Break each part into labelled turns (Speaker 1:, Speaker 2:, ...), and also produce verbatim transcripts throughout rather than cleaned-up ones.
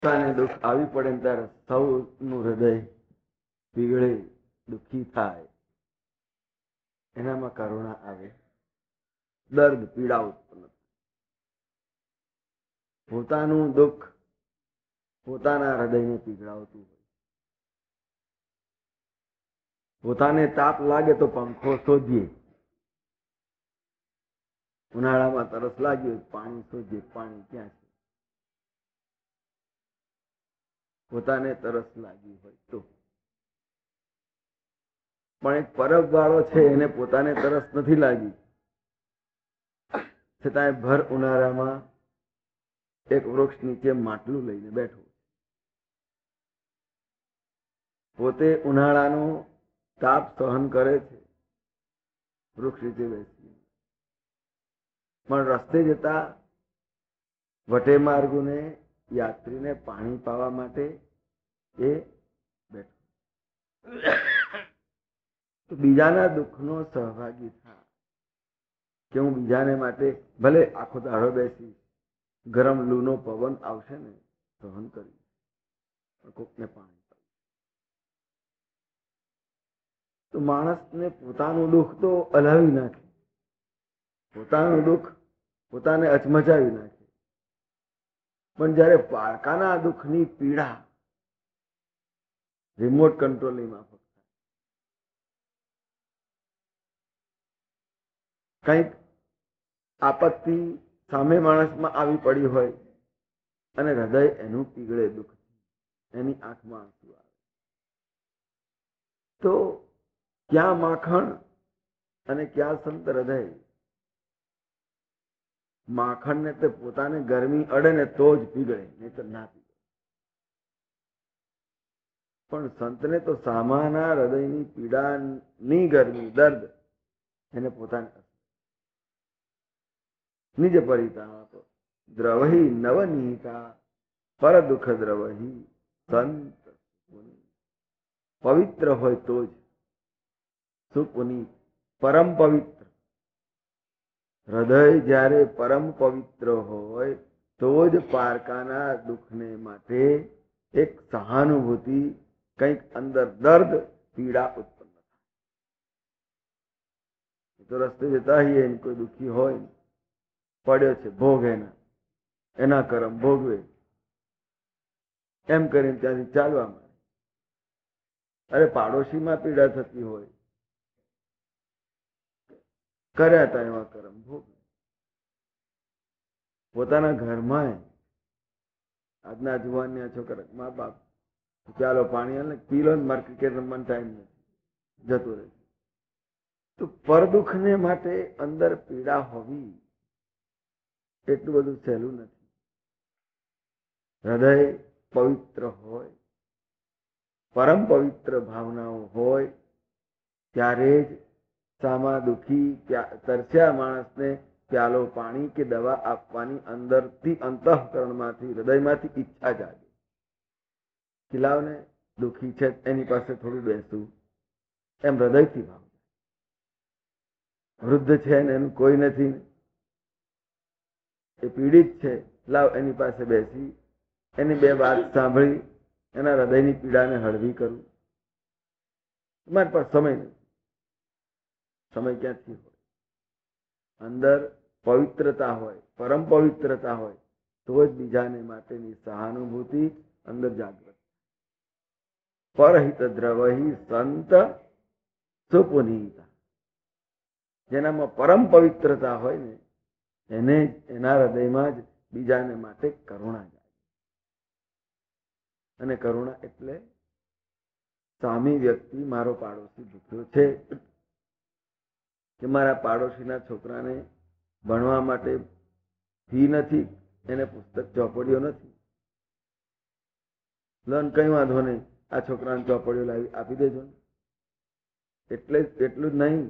Speaker 1: પોતાને દુઃખ આવી પડે ત્યારે સૌનું હૃદય પીગળે, દુઃખી થાય. એનામાં કરુણા આવે, દર્દ પીડા ઉત્પન્ન થાય. પોતાનું દુઃખ પોતાના હૃદયને પીગળાવતું હોય. પોતાને તાપ લાગે તો પંખો શોધીએ, ઉનાળામાં તરસ લાગી હોય પાણી શોધીએ, પાણી ક્યાં છે? પોતાને તરસ લાગી હોય તો. પણ એક પરબ વાળો છે, એને પોતાને તરસ નથી લાગી, છતાં ભર ઉનાળામાં એક વૃક્ષ નીચે માટલું લઈને બેઠો. પોતે ઉનાળાનો તાપ સહન કરે છે વૃક્ષ નીચે બેસી. પણ રસ્તે જતા વટે માર્ગોને યાત્રીને પાણી પાવા માટે એ બેઠો. તો બીજાના દુઃખનો સહભાગી થા, કે હું બીજાને માટે ભલે આખો દાડો બેસી, ગરમ લૂનો પવન આવશે ને સહન કરી, પણ કોકને પાણી. તો માણસને પોતાનું દુઃખ તો હલાવી નાખે, પોતાનું દુઃખ પોતાને અચમચાવી નાખે. પણ જયારે પારકાના દુઃખની પીડા રિમોટ કંટ્રોલની માફક કંઈક આપત્તિ સામે માણસમાં આવી પડી હોય અને હૃદય એનું પીગળે દુઃખ, એની આંખમાં આંસુ આવે, તો ક્યાં માખણ અને ક્યાં સંત હૃદય? માખણને તે પોતાને ગરમી અડે ને તો જ પીગળે, નહીં તો ના પીગળે. પણ સંતને તો સામાના હૃદયની પીડાની ગરમી, દર્દ એને પોતાને નિજ પરિતાપ દ્રવહી નવનીતા પર દુઃખ દ્રવહી સંત. પવિત્ર હોય તો જ સુપુનીત, પરમ પવિત્ર હૃદય જ્યારે પરમ પવિત્ર હોય તો જ પારકાના દુઃખને માટે એક સહાનુભૂતિ, કંઈક અંદર દર્દ પીડા ઉત્પન્ન થાય. તો રસ્તે જતા હોઈએ, કોઈ દુઃખી હોય, પડ્યો છે ભોગ એના, એના કરમ ભોગવે એમ કરીને ત્યાંથી ચાલવા માંડે. અરે પાડોશીમાં પીડા થતી હોય, કર્યા હતા એવા કરમ ભોગવે. પોતાના ઘરમાં આજના જુવાનના છોકરા, મા બાપ ચાલો પાણી હાલ ને પી લો ને, મારે ક્રિકેટ રમવાનો ટાઈમ નથી, જતું રહે. તો પર દુઃખને માટે અંદર પીડા હોવી એટલું બધું સહેલું નથી. હૃદય પવિત્ર હોય, પરમ પવિત્ર ભાવનાઓ હોય, ત્યારે જ સામા દુઃખી તરસ્યા માણસને પ્યાલો પાણી કે દવા આપવાની અંદરથી, અંતઃકરણમાંથી, હૃદયમાંથી ઈચ્છા જાગે. ખીલાવને દુઃખી છે એની પાસે થોડું બેસવું, એમ હૃદયથી ભાવ. વૃદ્ધ છે ને એનું કોઈ નથી, એ પીડિત છે, લાવ એની પાસે બેસી એની બે વાત સાંભળી એના હૃદયની પીડાને હળવી કરું. મારી પાસે સમય નથી. સમય ક્યાંથી હોય? અંદર પવિત્રતા હોય, પરમ પવિત્રતા હોય તો જ બીજાને માટેની સહાનુભૂતિ અંદર જાગૃત. પરહિત દ્રવહી સંત સુપુનીતા, જેનામાં પરમ પવિત્રતા હોય ને એને એના હૃદયમાં જ બીજાને માટે કરુણા જાય. અને કરુણા એટલે સામી વ્યક્તિ, મારો પાડોશી ભૂખ્યો છે કે મારા પાડોશીના છોકરાને ભણવા માટે ફી નથી, એને પુસ્તક ચોપડીઓ નથી, લોન કઈ વાંધો નહીં, આ છોકરાને ચોપડીઓ લાવી આપી દેજો. એટલે એટલું જ નહીં,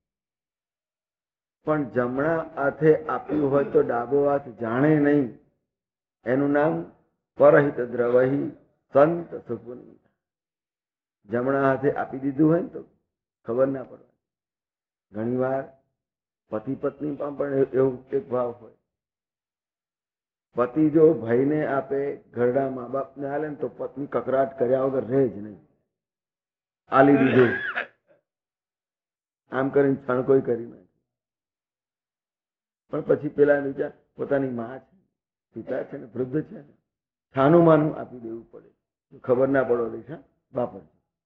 Speaker 1: પણ જમણા હાથે આપ્યું હોય તો ડાબો હાથ જાણે નહીં, એનું નામ પરહિત દ્રવહી સંત સુપુની. જમણા હાથે આપી દીધું હોય ને તો ખબર ના પડે. ઘણી વાર પતિ પત્નીમાં પણ એવું એક ભાવ હોય, પતિ જો ભાઈને આપે, ઘરડા મા બાપને હાલે ને તો પત્ની કકરાટ કર્યા વગર રહે જ નહીં. આલી દીધું આમ કરીને છણકોઈ કરી નાખે. પણ પછી પેલા વિચાર પોતાની માં છે, પિતા છે ને, વૃદ્ધ છે ને, છાનું માનું આપી દેવું પડે, ખબર ના પડો દઈશ. હા, બાપર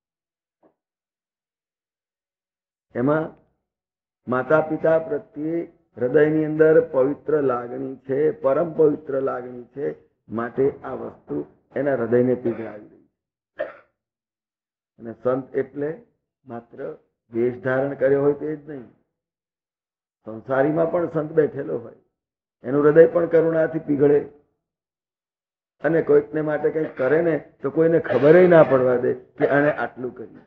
Speaker 1: એમાં માતા પિતા પ્રત્યે હૃદયની અંદર પવિત્ર લાગણી છે, પરમ પવિત્ર લાગણી છે. માટે આ વસ્તુ એના હૃદયને પીગળાવી રહી છે. અને સંત એટલે માત્ર વેશ ધારણ કર્યો હોય તે જ નહીં. સંસારીમાં પણ સંત બેઠેલો હોય, એનું હૃદય પણ કરુણાથી પીગળે. અને કોઈકને માટે કંઈક કરે ને તો કોઈને ખબર ના પડવા દે કે આને આટલું કર્યું.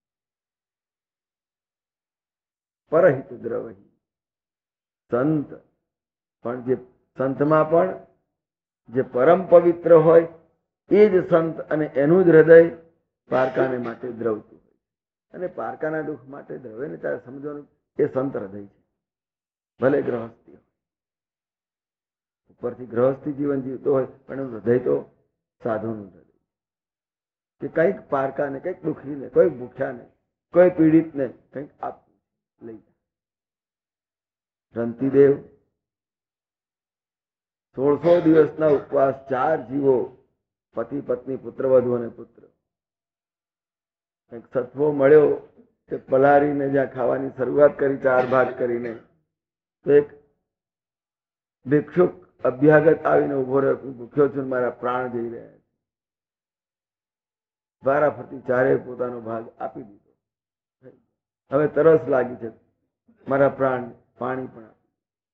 Speaker 1: પરહિત દ્રવહી સંત પણ, જે સંતમાં પણ જે પરમ પવિત્ર હોય એ જ સંત, અને એનું જ હૃદય પારકાને માટે દ્રવતું હોય. અને પારકાના દુઃખ માટે દ્રવે ને ત્યારે સમજવાનું એ સંત હૃદય છે. ભલે ગ્રહસ્થી હોય, ઉપરથી ગ્રહસ્થી જીવન જીવતો હોય, પણ એનું હૃદય તો સાધુનું હૃદય. કે કંઈક પારકાને, કંઈક દુઃખીને, કોઈ ભૂખ્યાને, કોઈ પીડિતને કંઈક આપવું, લઈ જાય. રંતિદેવ સોળસો દિવસના ઉપવાસ, ચાર જીવો, પતિ પત્ની, પુત્રવધુ અને પુત્ર. કંઈક સત્વો મળ્યો કે પલારીને જ્યાં ખાવાની શરૂઆત કરી, ચાર ભાગ કરીને, તો એક ભિક્ષુક અભ્યાગત આવીને ઉભો રહ્યો. ભૂખ્યો છું, મારા પ્રાણ જઈ રહ્યા છે. વારા ફરતી ચારે પોતાનો ભાગ આપી દીધો. હવે તરસ લાગી છે, મારા પ્રાણ પાણી પણ આપી.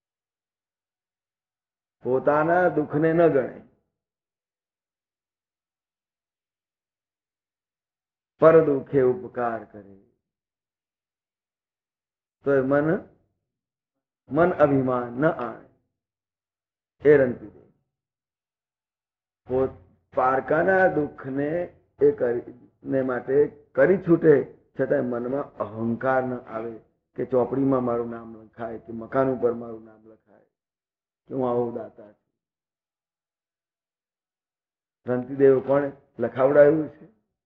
Speaker 1: પોતાના દુઃખને ન ગણે, પર દુઃખે ઉપકાર કરે તો એ મન મન અભિમાન ન આણે. એ રંતી દે પારકાના દુઃખને એ કરીને માટે કરી છૂટે, છતાં મનમાં અહંકાર ન આવે કે ચોપડીમાં મારું નામ લખાય, કે મકાન ઉપર મારું નામ લખાય, કે હું આવો દાતા છું. રંતીદેવ પણ લખાવડાયું છે,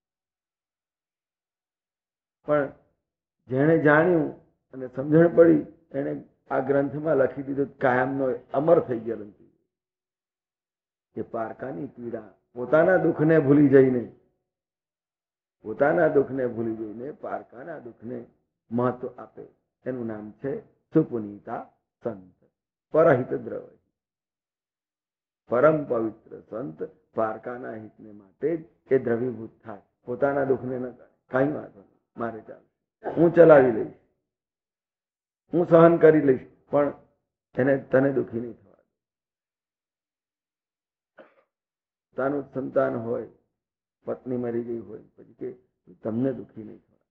Speaker 1: પણ જેણે જાણ્યું અને સમજણ પડી એને આ ગ્રંથમાં લખી દીધું. કાયમનો અમર થઈ ગયો રંતીદેવ. કે પારકાની પીડા, પોતાના દુઃખને ભૂલી જઈને, પોતાના દુઃખને ભૂલી જઈને પારકાના દુઃખને મહત્વ આપે. એનું નામ છે સુપુનીતા સંત. પરહિત દ્રવ, પરમ પવિત્ર સંત પારકાના હિતને માટે જ એ દ્રવીભૂત થાય. પોતાના દુઃખને ન કરે, કઈ વાંધો નહીં, મારે ચાલશે, હું ચલાવી લઈશ, હું સહન કરી લઈશ, પણ એને તને દુઃખી નહીં થવા દે. પોતાનું સંતાન હોય, પત્ની મરી ગઈ હોય, પછી કે તમને દુઃખી નહીં થવા,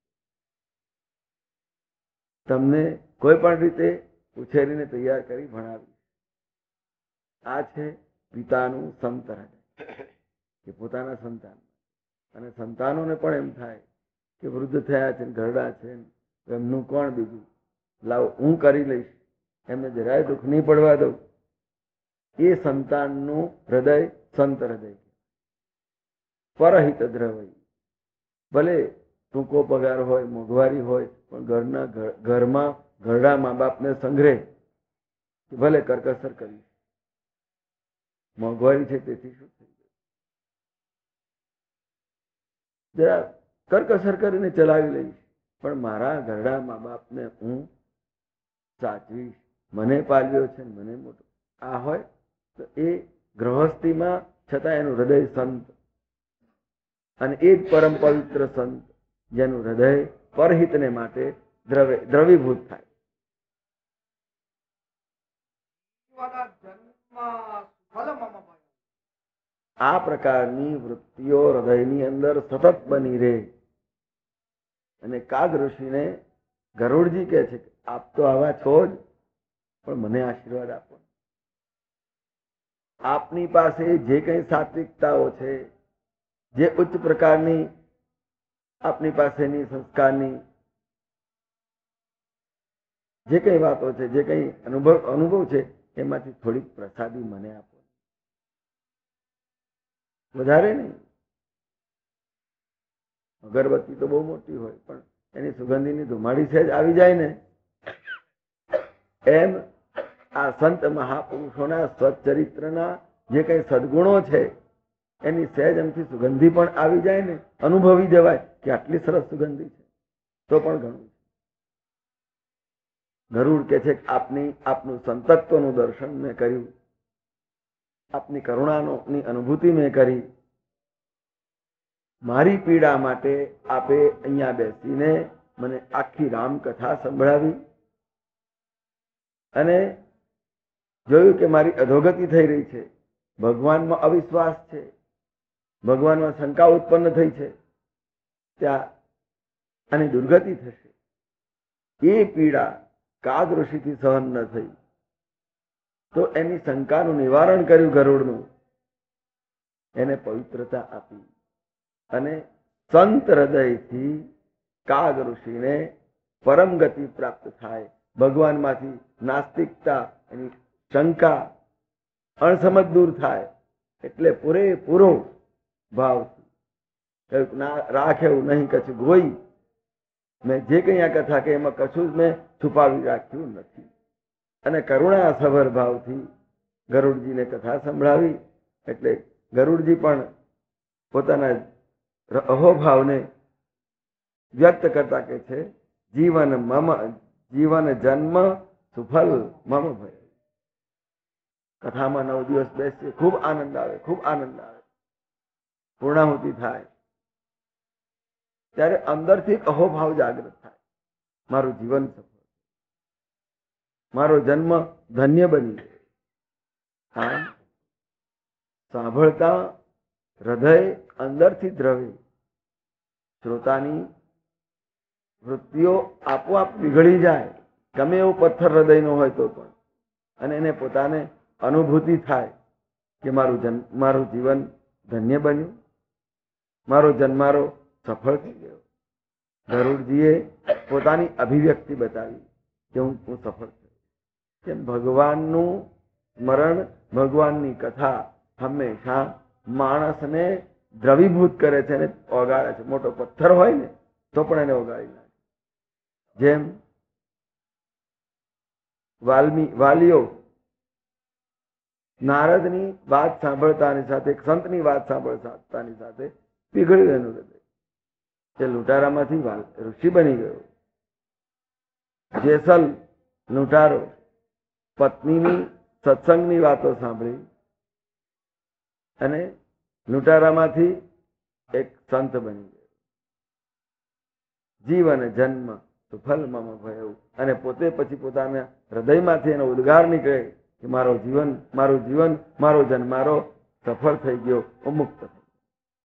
Speaker 1: તમને કોઈ પણ રીતે ઉછેરીને તૈયાર કરી ભણાવી. આ છે પિતાનું સંત હૃદય, કે પોતાના સંતાન. અને સંતાનોને પણ એમ થાય કે વૃદ્ધ થયા છે, ઘરડા છે, એમનું કોણ બીજું, લાવ હું કરી લઈશ, એમને જરાય દુઃખ નહીં પડવા દઉં. એ સંતાનનું હૃદય સંત હૃદય. પરહિત દ્રવય, ભલે ટૂંકો પગાર હોય, મોંઘવારી હોય, પણ ઘરના ઘરમાં ઘરડા મા બાપને સંગ્રહ, ભલે કરકસર કરી, મોંઘવારી છે તેથી શું થઈ ગયું, જરા કરકસર કરીને ચલાવી લઈશ, પણ મારા ઘરડા મા બાપને હું સાચવીશ. મને પાલ્યો છે, મને મોટો. આ હોય તો એ ગૃહસ્થીમાં છતાં એનું હૃદય સંત, અને એ જ પરમ પવિત્ર સંત જેનું હૃદય પરહિતને માટે દ્રવે દ્રવીભૂત થાય. આ પ્રકારની વૃત્તિઓ હૃદયની અંદર સતત બની રહે. અને કાગ ઋષિને ગરુડજી કહે છે, આપ તો આવા છો જ, પણ મને આશીર્વાદ આપો. આપની પાસે જે કઈ સાત્વિકતાઓ છે, જે ઉચ્ચ પ્રકારની આપની પાસેની સંસ્કારની જે કઈ વાતો છે, જે કઈ અનુભવ અનુભવ છે, એમાંથી થોડીક પ્રસાદી મને આપો. વધારે નહીં. અગરબત્તી તો બહુ મોટી હોય, પણ એની સુગંધીની ધુમાડી સહેજ આવી જાય ને, એમ આ સંત મહાપુરુષોના સચ્ચરિત્રના જે કઈ સદગુણો છે એની સહેજ એમથી સુગંધી પણ આવી જાય ને, અનુભવી જવાય કે આટલી સરસ સુગંધી છે, તો પણ ઘણું. ગરુડ કે છે કે આપની આપનું સંતત્વનું દર્શન મેં કર્યું, આપની કરુણાની અનુભૂતિ મેં કરી, મારી પીડા માટે આપે અહીંયા બેસીને મને આખી રામકથા સંભળાવી અને જોયું કે મારી અધોગતિ થઈ રહી છે, ભગવાનમાં અવિશ્વાસ છે, ભગવાનમાં શંકા ઉત્પન્ન થઈ છે, ત્યાં આની દુર્ગતિ થશે. એ પીડા કાગ ઋષિથી સહન ન થઈ તો એની શંકાનું નિવારણ કર્યું ગરુડનું, એને પવિત્રતા આપી અને સંત હૃદયથી કાગ ઋષિને પરમ ગતિ પ્રાપ્ત થાય, ભગવાનમાંથી નાસ્તિકતા, એની શંકા, અણસમજ દૂર થાય. એટલે પૂરેપૂરો ભાવથી ના રાખે એવું નહીં કશું ગોઈ, મેં જે કઈ આ કથા કે એમાં કશું જ મેં છુપાવી રાખ્યું નથી. અને કરુણા સભર ભાવથી ગરુડજીને કથા સંભળાવી. એટલે ગરુડજી પણ પોતાના અહોભાવને વ્યક્ત કરતા કે છે, જીવન મમ જીવન જન્મ સુફલ મમ ભય. કથામાં નવ દિવસ બેસીએ, ખૂબ આનંદ આવે, ખૂબ આનંદ આવે. પૂર્ણાહુતિ થાય ત્યારે અંદરથી અહોભાવ જાગૃત થાય, મારું જીવન સફળ, મારો જન્મ ધન્ય બની ગયો. આમ સાંભળતા હૃદય અંદરથી દ્રવે, શ્રોતાની વૃત્તિઓ આપોઆપ પીગળી જાય, ગમે એવો પથ્થર હૃદયનો હોય તો પણ, અને એને પોતાને અનુભૂતિ થાય કે મારું જન્મ મારું જીવન ધન્ય બન્યું, મારો જન્મારો સફળ થઈ ગયો. ગરુડજીએ પોતાની અભિવ્યક્તિ બતાવી કે હું હું સફળ થયો. કેમ? ભગવાનનું સ્મરણ, ભગવાનની કથા હંમેશા માણસને દ્રવીભૂત કરે છે અને ઓગાળે છે. મોટો પથ્થર હોય ને તો પણ એને ઓગાળી નાખે. જેમ વાલ્મી વાલીઓ નારદની વાત સાંભળતાની સાથે, સંતની વાત સાંભળતાની સાથે પીગળ્યું એનું હૃદય. તે લૂંટારામાંથી ઋષિ બની ગયો. જેસલ લૂંટારો પત્નીની સત્સંગની વાતો સાંભળી અને લૂંટારામાંથી એક સંત બની ગયો. જીવન જન્મ સુફલ મમ ભયું. અને પોતે પછી પોતાના હૃદયમાંથી એનો ઉદ્ગાર નીકળે કે મારો જીવન મારું જીવન મારો જન્મારો સફળ થઈ ગયો, હું મુક્ત થઈ.